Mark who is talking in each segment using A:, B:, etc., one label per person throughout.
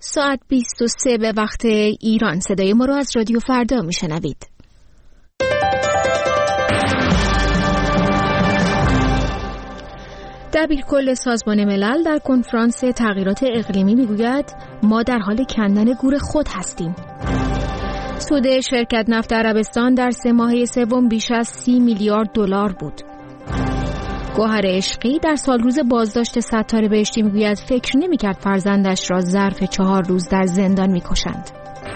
A: ساعت 23 به وقت ایران. صدای ما رو از رادیو فردا میشنوید. دبیرکل سازمان ملل در کنفرانس تغییرات اقلیمی میگوید ما در حال کندن گور خود هستیم. سود شرکت نفت عربستان در 3 ماهه سوم بیش از 30 میلیارد دلار بود. گوهر عشقی در سالروز بازداشت ستاره بهشتی میگوید فکر نمی‌کرد فرزندش را ظرف 4 روز در زندان می‌کشند.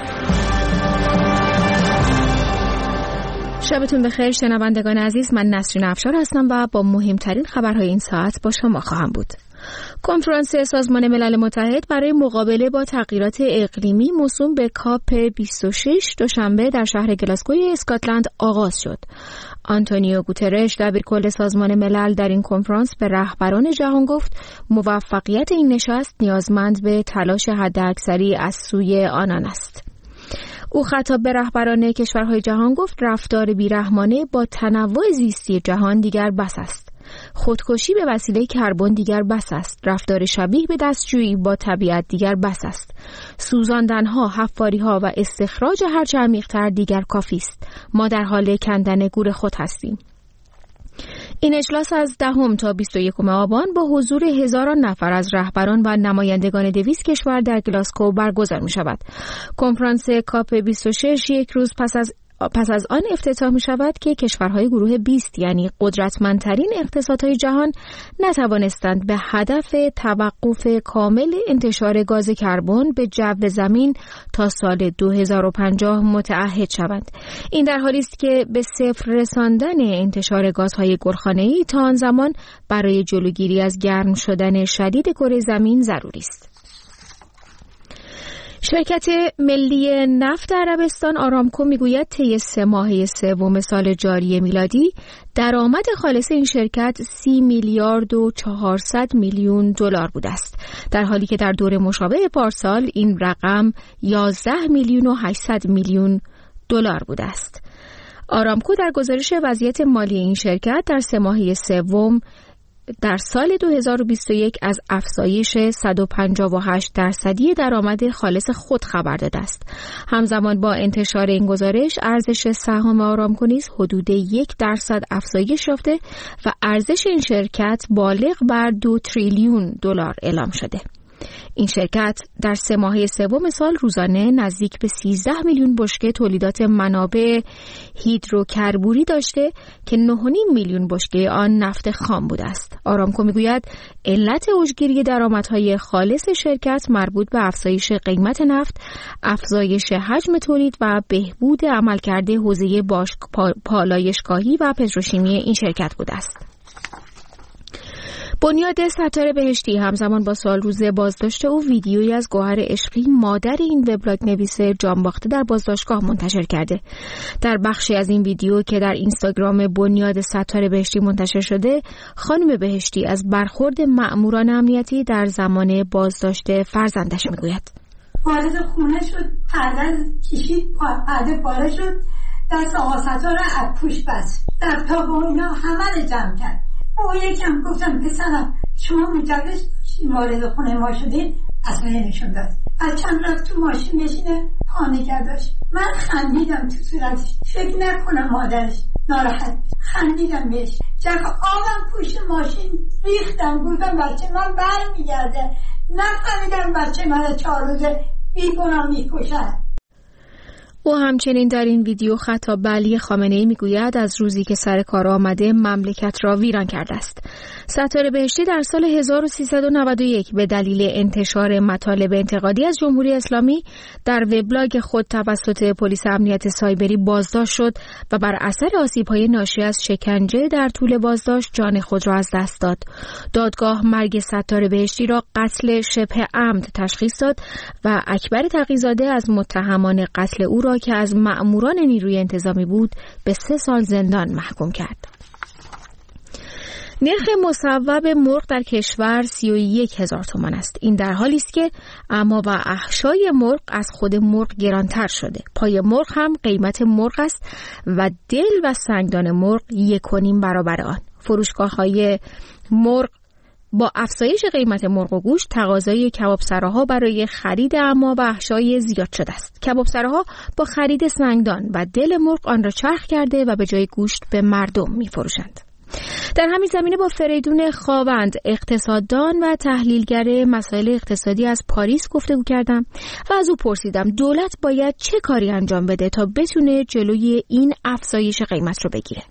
A: شبتون بخیر شنوندگان عزیز، من نسرین افشار هستم و با مهمترین خبرهای این ساعت با شما خواهم بود. کنفرانس سازمان ملل متحد برای مقابله با تغییرات اقلیمی موسوم به کاپ 26 دوشنبه در شهر گلاسگوی اسکاتلند آغاز شد. آنتونیو گوترش دبیرکل سازمان ملل در این کنفرانس به رهبران جهان گفت موفقیت این نشست نیازمند به تلاش حداکثری از سوی آنان است. او خطاب به رهبران کشورهای جهان گفت رفتار بیرحمانه با تنوع زیستی جهان دیگر بس است. خودکشی به وسیله کربن دیگر بس است. رفتار شبیه به دستجویی با طبیعت دیگر بس است. سوزاندنها، حفاریها و استخراج هرچه عمیق‌تر دیگر کافی است. ما در حال کندن گور خود هستیم. این اجلاس از 10 تا 21 آبان با حضور هزاران نفر از رهبران و نمایندگان 200 کشور در گلاسگو برگزار می شود. کنفرانس کاپ 26 یک روز پس از آن افتتاح می شود که کشورهای گروه 20 یعنی قدرتمندترین اقتصادهای جهان نتوانستند به هدف توقف کامل انتشار گاز کربن به جو زمین تا سال 2050 متعهد شوند. این در حالی است که به صفر رساندن انتشار گازهای گلخانه‌ای تا آن زمان برای جلوگیری از گرم شدن شدید کره زمین ضروری است. شرکت ملی نفت عربستان آرامکو میگوید طی 3 ماهه سوم سال جاری میلادی درآمد خالص این شرکت 30 میلیارد و 400 میلیون دلار بوده است، در حالی که در دوره مشابه پارسال این رقم 11 میلیون و 800 میلیون دلار بوده است. آرامکو در گزارش وضعیت مالی این شرکت در 3 ماهه سوم در سال 2021 از افزایش 158% درآمد خالص خود خبر داده است. همزمان با انتشار این گزارش ارزش سهام آرامکو نیز حدود 1% افزایش یافته و ارزش این شرکت بالغ بر 2 تریلیون دلار اعلام شده. این شرکت در 3 ماهه سوم سال روزانه نزدیک به 13 میلیون بشکه تولیدات منابع هیدروکربوری داشته که 9.5 میلیون بشکه آن نفت خام بوده است. آرامکو میگوید علت اوجگیری درآمدهای خالص شرکت مربوط به افزایش قیمت نفت، افزایش حجم تولید و بهبود عملکرد حوزه پالایشگاهی و پتروشیمی این شرکت بوده است. بنیاد ستاره بهشتی همزمان با سالروز بازداشت او ویدیویی از گوهر عشقی مادر این وبلاگ نویس جانباخته در بازداشتگاه منتشر کرده. در بخشی از این ویدیو که در اینستاگرام بنیاد ستاره بهشتی منتشر شده، خانم بهشتی از برخورد مأموران امنیتی در زمان بازداشت فرزندش میگوید.
B: وارد خونه شد، پرده کشید، پرده پاره شد، دست آقا ستاره از پوش بست، لپتاپ و اینا همه رو جمع کرد. او یکم گفتم پسرم شما مجوز داشتین وارد خونه ما شدین؟ اصلا نشون داد. از چند رفت تو ماشین بشینه پانیکه داشت. من خندیدم تو صورتش، فکر نکنم مادرش ناراحت. خندیدم بهش، جک آبم پشت ماشین ریختم، گفتم بچه من برمیگرده. نفهمیدم بچه من 4 روزه بیگناه میکشن.
A: او همچنین در این ویدیو خطاب به علی خامنه‌ای میگوید از روزی که سر کار آمده مملکت را ویران کرده است. ستاره بهشتی در سال 1391 به دلیل انتشار مطالب انتقادی از جمهوری اسلامی در وبلاگ خود توسط پلیس امنیت سایبری بازداشت شد و بر اثر آسیب‌های ناشی از شکنجه در طول بازداشت جان خود را از دست داد. دادگاه مرگ ستاره بهشتی را قتل شبه عمد تشخیص داد و اکبر تقی‌زاده از متهمان قتل او را که از مأموران نیروی انتظامی بود به 3 سال زندان محکوم کرد. نرخ مصوب مرغ در کشور 31,000 تومان است. این در حالی است که اما و احشای مرغ از خود مرغ گرانتر شده. پای مرغ هم قیمت مرغ است و دل و سنگدان مرغ 1.5 برابر آن. فروشگاه‌های مرغ با افزایش قیمت مرغ و گوشت تقاضای کبابسراها برای خرید اما و احشای زیاد شده است. کبابسراها با خرید سنگدان و دل مرغ آن را چرخ کرده و به جای گوشت به مردم می‌فروشند. در همین زمینه با فریدون خاوند، اقتصاددان و تحلیلگر مسائل اقتصادی از پاریس گفتگو کردم و از او پرسیدم دولت باید چه کاری انجام بده تا بتونه جلوی این افزایش قیمت رو بگیره.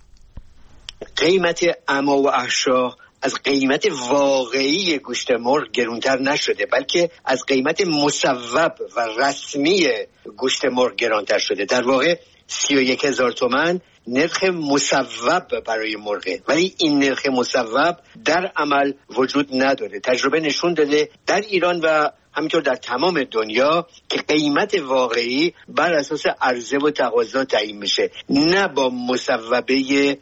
C: قیمت اما و احشا از قیمت واقعی گوشت مرغ گرونتر نشده، بلکه از قیمت مصوب و رسمی گوشت مرغ گرانتر شده. در واقع 31,000 تومان نرخ مصوب برای مرغه، ولی این نرخ مصوب در عمل وجود نداره. تجربه نشون داده در ایران و همینطور در تمام دنیا که قیمت واقعی بر اساس عرضه و تقاضا تعیین میشه، نه با مصوبه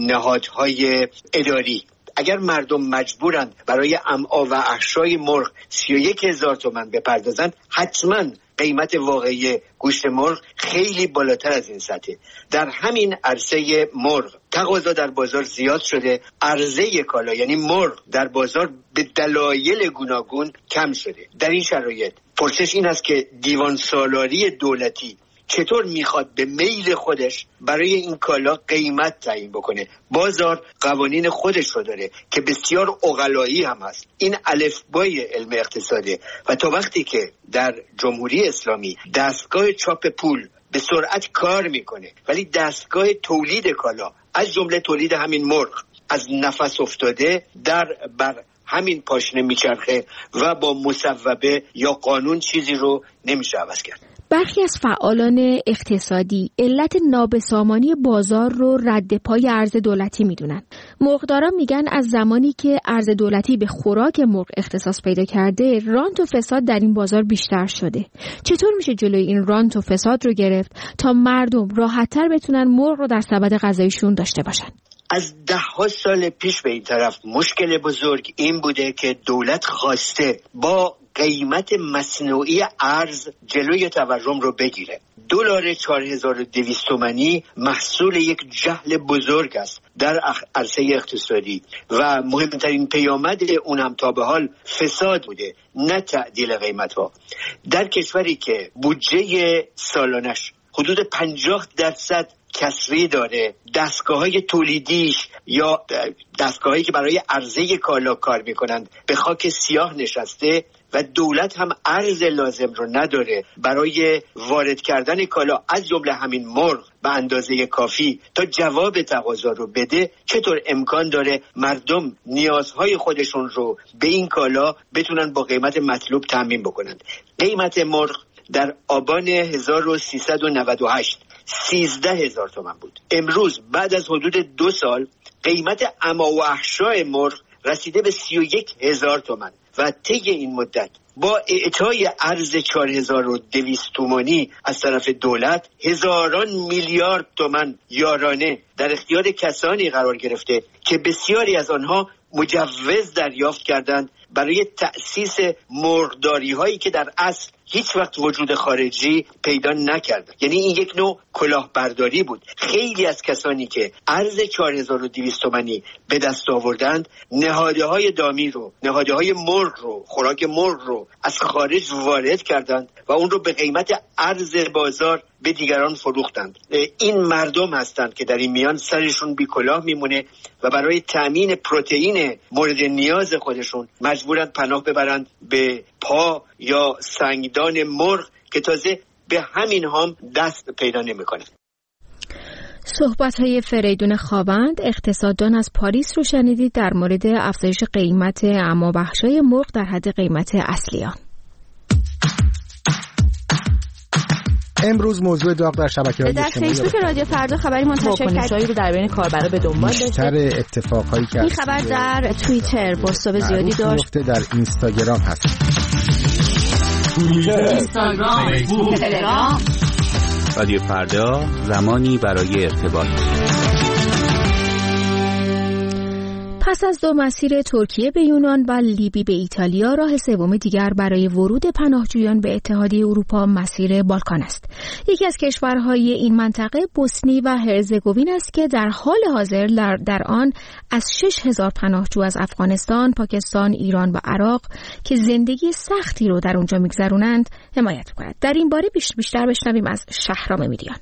C: نهادهای اداری. اگر مردم مجبورند برای امعا و احشای مرغ 31,000 تومان بپردازند، حتما قیمت واقعی گوشت مرغ خیلی بالاتر از این سطحه. در همین عرصه مرغ تقاضا در بازار زیاد شده، عرضه کالا یعنی مرغ در بازار به دلایل گوناگون کم شده. در این شرایط پرسش این است که دیوان سالاری دولتی چطور میخواد به میل خودش برای این کالا قیمت تعیین بکنه؟ بازار قوانین خودش رو داره که بسیار عقلایی هم هست. این الفبای علم اقتصاده و تا وقتی که در جمهوری اسلامی دستگاه چاپ پول به سرعت کار میکنه ولی دستگاه تولید کالا از جمله تولید همین مرغ از نفس افتاده بر همین پاشنه میچرخه و با مصوبه یا قانون چیزی رو نمیشه عوض کرد.
A: برخی از فعالان اقتصادی علت نابسامانی بازار رو رد پای ارز دولتی میدونن. مرغداران میگن از زمانی که ارز دولتی به خوراک مرغ اختصاص پیدا کرده، رانت و فساد در این بازار بیشتر شده. چطور میشه جلوی این رانت و فساد رو گرفت تا مردم راحت‌تر بتونن مرغ رو در سبد غذایشون داشته باشن؟
C: از 10 سال پیش به این طرف مشکل بزرگ این بوده که دولت خواسته با قیمت مصنوعی ارز جلوی تورم رو بگیره. دلار 4200 تومانی محصول یک جهل بزرگ است در عرصه اقتصادی و مهمترین پیامد اون هم تا به حال فساد بوده، نه تعدیل قیمت‌ها. در کشوری که بودجه سالانش حدود 50% کسری داره، دستگاه‌های تولیدیش یا دستگاهایی که برای عرضه کالا کار میکنند به خاک سیاه نشسته و دولت هم ارز لازم رو نداره برای وارد کردن کالا از جمله همین مرغ به اندازه کافی تا جواب تقاضا رو بده، چطور امکان داره مردم نیازهای خودشون رو به این کالا بتونن با قیمت مطلوب تامین بکنند؟ قیمت مرغ در آبان 1398 13,000 تومان بود. امروز بعد از حدود 2 سال قیمت اما و احشای مرغ رسیده به 31,000 تومان و طی این مدت با اعطای ارز 4200 تومانی از طرف دولت هزاران میلیارد تومان یارانه در اختیار کسانی قرار گرفته که بسیاری از آنها مجوز دریافت کردند برای تأسیس مرغداری هایی که در اصل هیچ وقت وجود خارجی پیدا نکرد. یعنی این یک نوع کلاهبرداری بود. خیلی از کسانی که ارز 4200 تومانی به دست آوردند نهادهای دامی رو، نهادهای مرغ رو، خوراک مرغ رو از خارج وارد کردند و اون رو به قیمت ارز بازار به دیگران فروختند. این مردم هستند که در این میان سرشون بی کلاه میمونه و برای تامین پروتئین مورد نیاز خودشون مجبورند پناه ببرند به پا یا سنگدان مرغ که تازه به همین هم دست پیدا نمی‌کنه.
A: صحبت‌های فریدون خاوند، اقتصاددان از پاریس رو شنیدید در مورد افزایش قیمت اما بخشای مرغ در حد قیمت اصلی آن.
D: امروز موضوع داغ در شبکه‌های اجتماعی
A: در فیسبوک رادیو فردا خبری منتشر کردیم رو در بین کاربرا به دنبال داشته.
D: بیشتر اتفاقایی که
A: این خبر در توییتر بازتاب زیادی داشت.
D: در اینستاگرام هست.
E: اینستاگرام، فیسبوک، تلگرام.
F: رادیو فردا، زمانی برای ارتباط.
A: پس از 2 مسیر ترکیه به یونان و لیبی به ایتالیا، راه سوم دیگر برای ورود پناهجویان به اتحادیه اروپا مسیر بالکان است. یکی از کشورهای این منطقه بوسنی و هرزگوین است که در حال حاضر در آن از 6000 پناهجو از افغانستان، پاکستان، ایران و عراق که زندگی سختی رو در اونجا میگذرونند حمایت می‌کند. در این باره بیشتر بشنویم از شهرام میریان.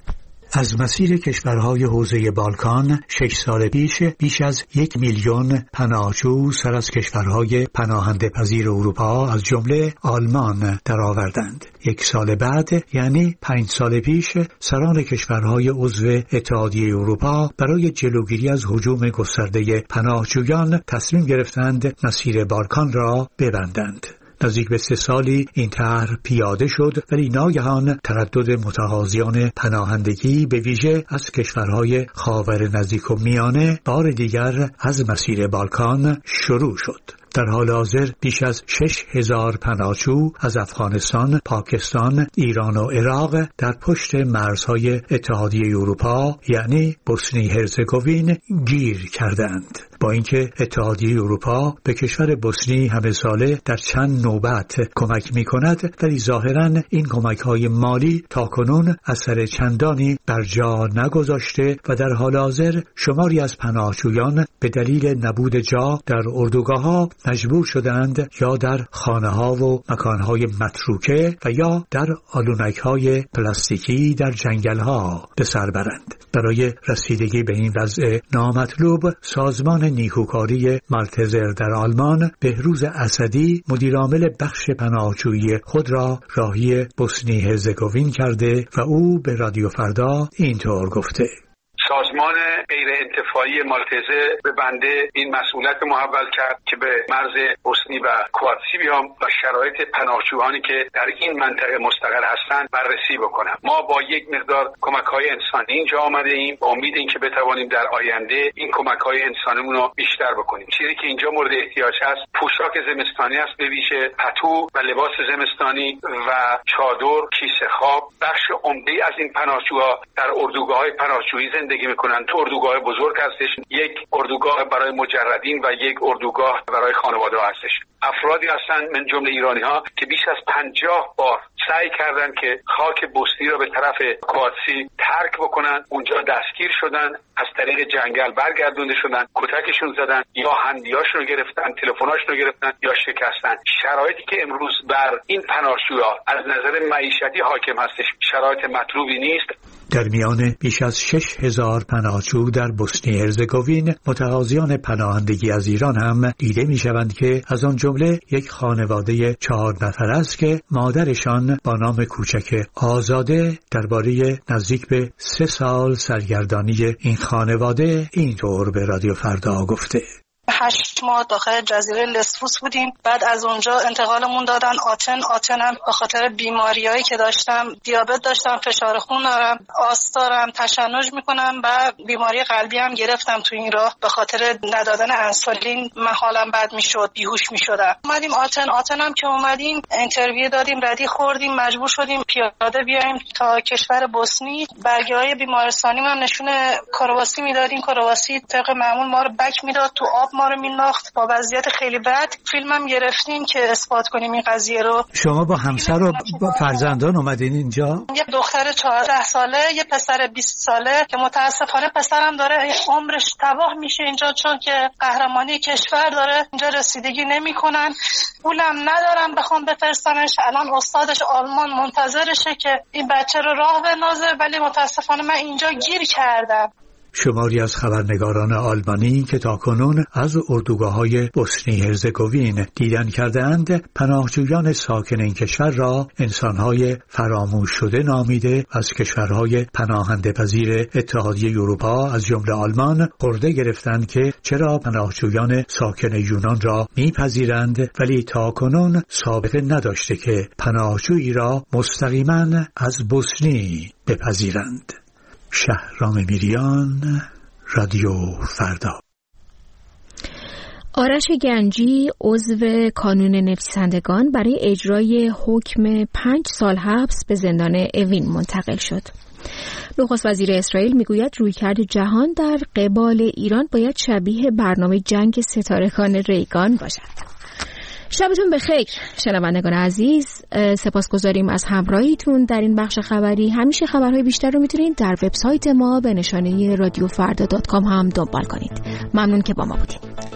G: از مسیر کشورهای حوزه بالکان 6 سال پیش بیش از 1 میلیون پناهجو سر از کشورهای پناهنده پذیر اروپا از جمله آلمان درآوردند. 1 سال بعد یعنی 5 سال پیش سران کشورهای عضو اتحادیه اروپا برای جلوگیری از هجوم گسترده پناهجویان تصمیم گرفتند مسیر بالکان را ببندند. نزدیک به 3 سالی این طرح پیاده شد، ولی ناگهان تردد متقاضیان پناهندگی به ویژه از کشورهای خاور نزدیک و میانه بار دیگر از مسیر بالکان شروع شد. در حال حاضر بیش از 6000 پناهجو از افغانستان، پاکستان، ایران و عراق در پشت مرزهای اتحادیه اروپا یعنی بوسنی هرزگوین گیر کردند. با اینکه اتحادیه اروپا به کشور بوسنی همه ساله در چند نوبت کمک می کند، ولی ظاهراً این کمک‌های مالی تاکنون اثر چندانی بر جا نگذاشته و در حال حاضر شماری از پناهجویان به دلیل نبود جا در اردوگاه‌ها مجبور شدند یا در خانه‌ها و مکان‌های متروکه و یا در آلونک‌های پلاستیکی در جنگل‌ها به سر برند. برای رسیدگی به این وضع نامطلوب، سازمان نیکوکاری مالتزر در آلمان بهروز اسدی مدیرعامل بخش پناهجویی خود را راهی بوسنی هرزگوین کرده و او به رادیو فردا اینطور گفته:
H: سازمان غیر انتفاعی مالتزه به بنده این مسئولیت محول کرد که به مرز بوسنی و کرواتسی بیام و شرایط پناهجویانی که در این منطقه مستقر هستند بررسی بکنم. ما با یک مقدار کمک‌های انسانی اینجا آمده ایم با امید اینکه بتوانیم در آینده این کمک‌های انسانیمون رو بیشتر بکنیم. چیزی که اینجا مورد احتیاج هست پوشاک زمستانی است، به ویژه پتو و لباس زمستانی و چادر، کیسه خواب. بخش عمده‌ای از این پناهجوها در اردوگاه‌های پناهجویی زندگی میکنن. تو اردوگاه بزرگ هستش، یک اردوگاه برای مجردین و یک اردوگاه برای خانواده ها هستش. افرادی هستن من جمله ایرانی ها که بیش از 50 بار سعی کردن که خاک بوسنی را به طرف کرواتسی ترک بکنن، اونجا دستگیر شدن، از طریق جنگل برگردونده شدن، کتکشون زدن یا هندیاشون رو گرفتن، تلفناشون رو گرفتن یا شکستن. شرایطی که امروز بر این پناهجوها از نظر معیشتی حاکم هستش شرایط مطلوبی نیست.
G: در میان بیش از 6000 پناهجو در بوسنی هرزگوین متقاضیان پناهندگی از ایران هم دیده می‌شوند که از آن جمله یک خانواده 4 نفر است که مادرشان با نام کوچک آزاده درباره نزدیک به 3 سال سرگردانی این خانواده اینطور به رادیو فردا گفته:
I: 8 ماه داخل جزیره لسبوس بودیم. بعد از اونجا انتقالمون دادن آتنم به خاطر بیماریایی که داشتم، دیابت داشتم، فشار خون دارم، آس دارم، تشنج میکنم و بیماری قلبی هم گرفتم تو این راه. به خاطر ندادن انسولین من حالم بد میشد، بیهوش میشدم. اومدیم آتنم که اومدیم اینترویو دادیم، ردی خوردیم، مجبور شدیم پیاده بیایم تا کشور بوسنی. برگه‌های بیمارستانی من نشون کرواسی میدادیم، کرواسی طبق معمول ما رو بک میداد، تو آب ما رو مینداخت با وضعیت خیلی بد. فیلمم گرفتیم که اثبات کنیم این قضیه رو.
G: شما با همسر و با فرزندان اومدین اینجا؟
I: یه دختر 14 ساله، یه پسر 20 ساله که متاسفانه پسرم داره عمرش تباه میشه اینجا، چون که قهرمانی کشور داره اینجا رسیدگی نمیکنن. پولم ندارم بخوام بفرستمش. الان استادش آلمان منتظرشه که این بچه رو راه بندازه، ولی متاسفانه من اینجا گیر کردم.
G: شماری از خبرنگاران آلمانی که تاکنون از اردوگاه‌های بوسنی هرزگوین دیدن کردند پناهجویان ساکن این کشور را انسان‌های فراموش شده نامیده، از کشورهای پناهنده پذیر اتحادیه اروپا از جمله آلمان خورده گرفتند که چرا پناهجویان ساکن یونان را میپذیرند ولی تاکنون سابقه نداشته که پناهجویی را مستقیما از بوسنی بپذیرند. شهرام میریان، رادیو فردا.
A: آرش گنجی عضو کانون نویسندگان برای اجرای حکم 5 سال حبس به زندان اوین منتقل شد. نخست وزیر اسرائیل میگوید رویکرد جهان در قبال ایران باید شبیه برنامه جنگ ستارگان ریگان باشد. شبتون بخیر شنوندگان عزیز، سپاسگزاریم از همراهیتون در این بخش خبری. همیشه خبرهای بیشتر رو میتونید در وبسایت ما به نشانه رادیوفردا.com هم دنبال کنید. ممنون که با ما بودید.